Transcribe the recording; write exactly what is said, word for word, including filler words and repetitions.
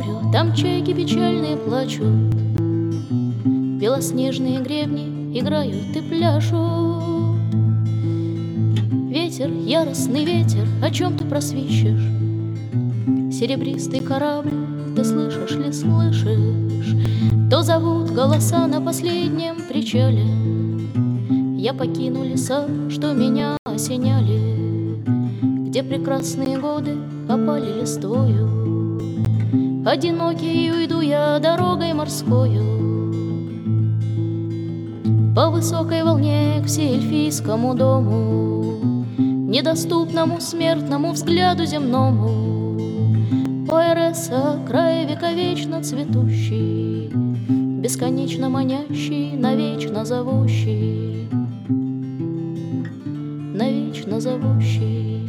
морю, там чайки печальные плачут, белоснежные гребни играют и пляшут. Ветер, яростный ветер, о чем ты просвищешь? Серебристый корабль, ты слышишь ли, слышишь? То зовут голоса на последнем причале. Я покину леса, что меня осеняли, где прекрасные годы опали листвою. Одинокий уйду я дорогой морскою, по высокой волне к всеэльфийскому дому, недоступному смертному взгляду земному. О, Эреса, край вековечно цветущий, бесконечно манящий, навечно зовущий, навечно зовущий.